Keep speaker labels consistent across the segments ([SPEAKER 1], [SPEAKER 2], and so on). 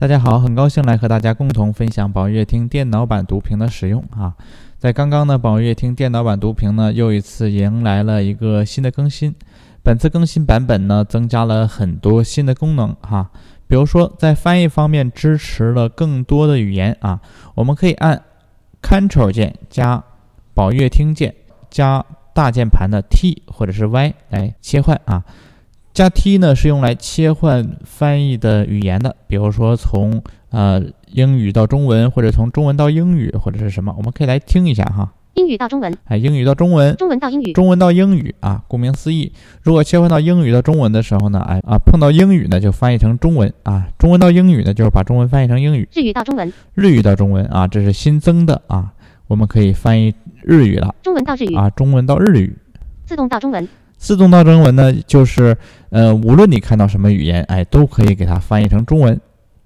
[SPEAKER 1] 大家好，很高兴来和大家共同分享宝乐听电脑版读屏的使用啊。在刚刚呢，宝乐听电脑版读屏呢又一次迎来了一个新的更新。本次更新版本呢增加了很多新的功能哈，比如说在翻译方面支持了更多的语言啊，我们可以按 Ctrl 键加宝乐听键加大键盘的 T 或者是 Y 来切换啊。加 T 呢是用来切换翻译的语言的，比如说从英语到中文，或者从中文到英语，或者是什么，我们可以来听一下哈。
[SPEAKER 2] 英语到中文，
[SPEAKER 1] 英语到中文，
[SPEAKER 2] 中文到英语，
[SPEAKER 1] 中文到英语啊。顾名思义，如果切换到英语到中文的时候呢，碰到英语呢就翻译成中文啊，中文到英语呢就是把中文翻译成英语。
[SPEAKER 2] 日语到中文，
[SPEAKER 1] 日语到中文啊，这是新增的啊，我们可以翻译日语了。
[SPEAKER 2] 中文到日语
[SPEAKER 1] 啊，中文到日语。
[SPEAKER 2] 自动到中文。
[SPEAKER 1] 自动到中文呢，就是无论你看到什么语言，都可以给它翻译成中文。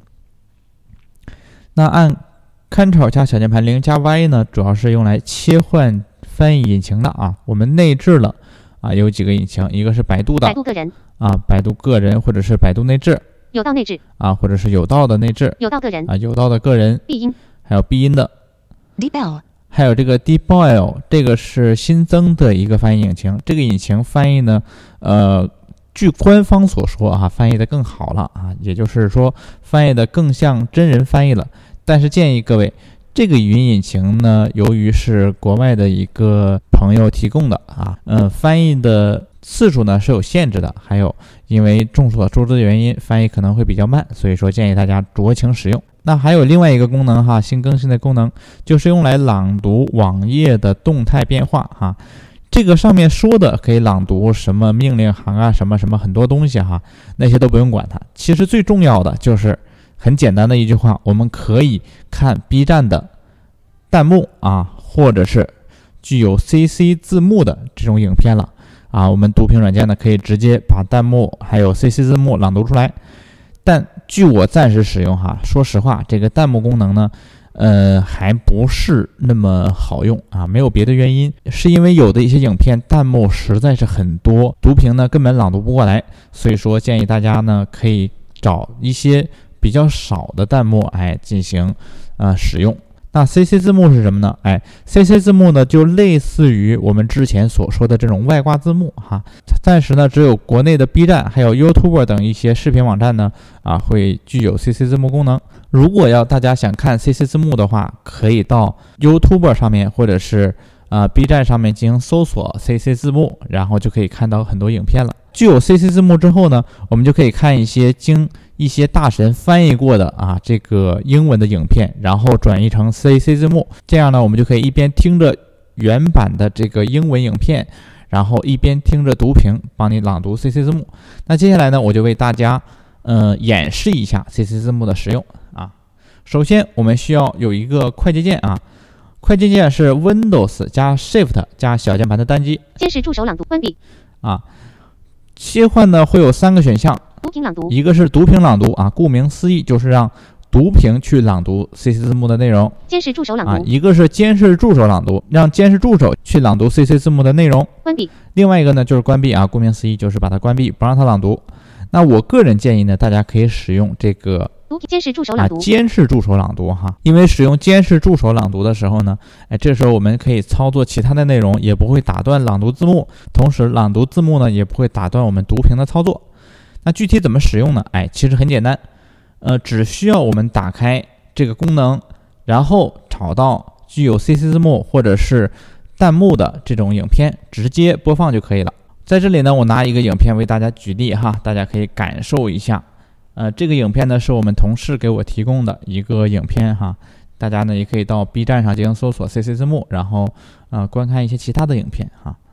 [SPEAKER 1] 那按 Ctrl 加小键盘0加 Y 呢，主要是用来切换翻译引擎的啊。我们内置了有几个引擎，一个是百度的，
[SPEAKER 2] 百度个人
[SPEAKER 1] 百度个人或者是百度内置，
[SPEAKER 2] 有道内置
[SPEAKER 1] 或者是有道的内置，
[SPEAKER 2] 有道个人
[SPEAKER 1] 有道的个人，
[SPEAKER 2] 必音，
[SPEAKER 1] 还有必音的
[SPEAKER 2] DeepL。
[SPEAKER 1] 还有这个 DeepL， 这个是新增的一个翻译引擎。这个引擎翻译呢，据官方所说翻译的更好了也就是说翻译的更像真人翻译了。但是建议各位，这个语音引擎呢，由于是国外的一个朋友提供的翻译的次数呢是有限制的，还有因为众所周知的原因，翻译可能会比较慢，所以说建议大家酌情使用。那还有另外一个功能新更新的功能，就是用来朗读网页的动态变化这个上面说的可以朗读什么命令行什么什么很多东西那些都不用管它。其实最重要的就是很简单的一句话，我们可以看 B 站的弹幕或者是具有 CC 字幕的这种影片了我们读屏软件呢可以直接把弹幕还有 CC 字幕朗读出来。但据我暂时使用说实话，这个弹幕功能呢还不是那么好用没有别的原因，是因为有的一些影片弹幕实在是很多，读屏呢根本朗读不过来，所以说建议大家呢可以找一些比较少的弹幕进行使用。那 CC 字幕是什么呢？CC 字幕呢就类似于我们之前所说的这种外挂字幕暂时呢只有国内的 B 站还有 YouTube 等一些视频网站呢会具有 CC 字幕功能。如果要大家想看 CC 字幕的话，可以到 YouTube 上面或者是B 站上面进行搜索 CC 字幕，然后就可以看到很多影片了。具有 CC 字幕之后呢，我们就可以看一些经一些大神翻译过的这个英文的影片，然后转译成 CC 字幕，这样呢我们就可以一边听着原版的这个英文影片，然后一边听着读屏帮你朗读 CC 字幕。那接下来呢，我就为大家演示一下 CC 字幕的使用首先我们需要有一个快捷键快捷键是 Windows 加 Shift 加小键盘的单击，
[SPEAKER 2] 监视助手朗读关闭
[SPEAKER 1] 切换呢会有3个选项，
[SPEAKER 2] 读屏朗读，
[SPEAKER 1] 一个是读屏朗读顾名思义就是让读屏去朗读 CC 字幕的内容。
[SPEAKER 2] 监视助手朗读
[SPEAKER 1] 一个是监视助手朗读，让监视助手去朗读 CC 字幕的内容，
[SPEAKER 2] 关闭。
[SPEAKER 1] 另外一个呢就是关闭顾名思义就是把它关闭，不让它朗读。那我个人建议呢，大家可以使用这个
[SPEAKER 2] 监视助手朗读
[SPEAKER 1] 监视助手朗读因为使用监视助手朗读的时候呢这时候我们可以操作其他的内容，也不会打断朗读字幕，同时朗读字幕呢也不会打断我们读屏的操作。那具体怎么使用呢其实很简单只需要我们打开这个功能，然后找到具有 CC 字幕或者是弹幕的这种影片，直接播放就可以了。在这里呢，我拿一个影片为大家举例大家可以感受一下这个影片呢是我们同事给我提供的一个影片大家呢也可以到 B 站上进行搜索 CC 字幕，然后观看一些其他的影片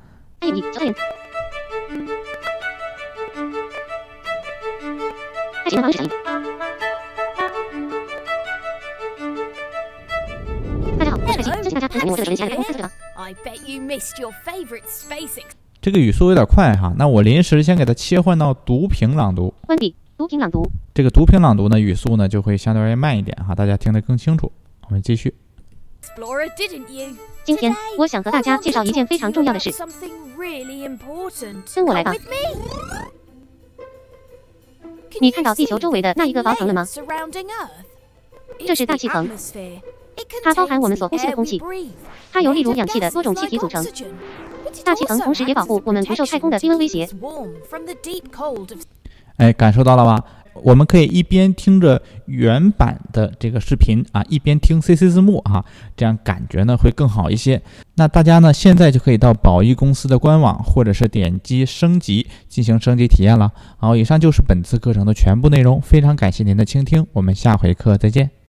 [SPEAKER 2] 大家好，我是凯西，相信大家很想念我这个神奇的公司对吧？
[SPEAKER 1] 这个语速有点快那我临时先给它切换到读屏朗读，
[SPEAKER 2] 关闭。读屏朗读，
[SPEAKER 1] 这个读屏朗读呢语速呢就会相对而言慢一点大家听得更清楚。我们继续。
[SPEAKER 2] 今天我想和大家介绍一件非常重要的事，跟我来吧。 你看到地球周围的那一个薄层了吗？这是大气层，它包含我们所呼吸的空气，它由例如氧气的多种气体组成。大气层同时也保护我们不受太空的低温威胁。
[SPEAKER 1] 感受到了吧？我们可以一边听着原版的这个视频啊，一边听 CC 字幕啊，这样感觉呢会更好一些。那大家呢现在就可以到宝益公司的官网，或者是点击升级进行升级体验了。好，以上就是本次课程的全部内容，非常感谢您的倾听，我们下回课再见。